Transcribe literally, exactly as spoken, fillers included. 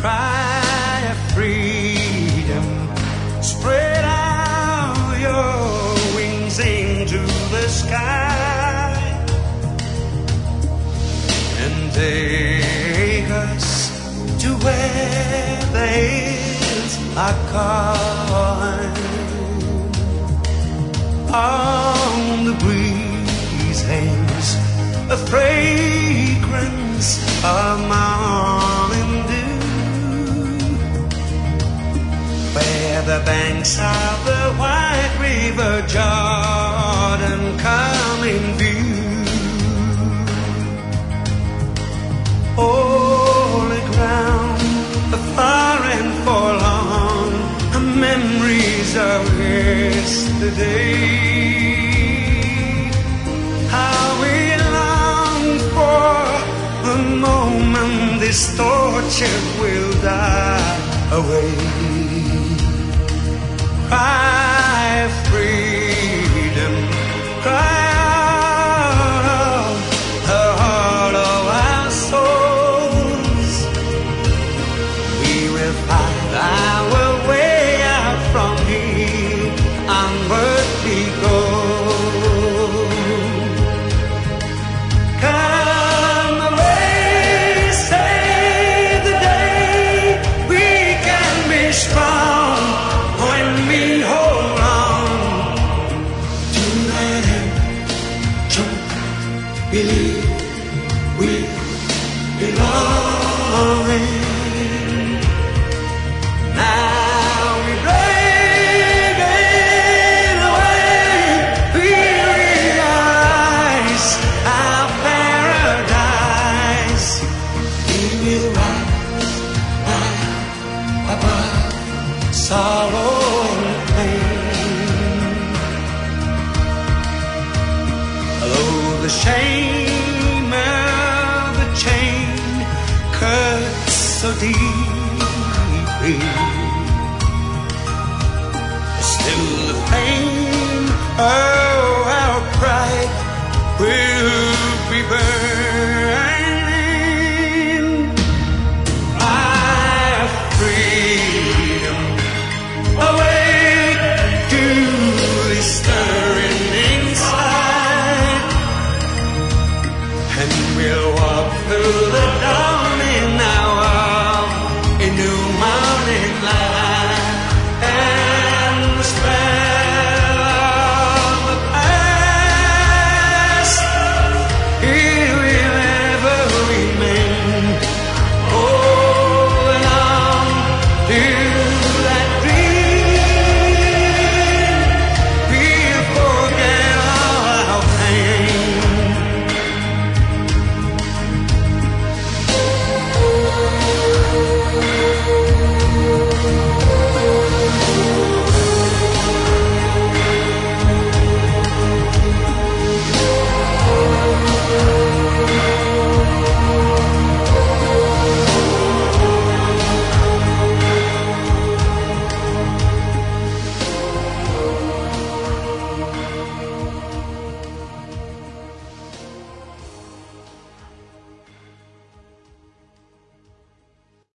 cry of freedom. Spread out your wings into the sky and take us to where the hills are calling. On the breeze hangs a fragrance of morning dew, where the banks of the white river Jordan come in view. Holy ground, far and forlorn, memories of yesterday. How we long for the moment this torture will die away. Cry freedom, cry out the heart of our souls. We will find our way out from here, onward we go. Come away, save the day. We can be strong when we hold on to that hand. Don't believe we belong. Now we break it away. We realize our paradise. We will rise high above sorrow and pain. Although the shame of the chain cuts so deeply, still the pain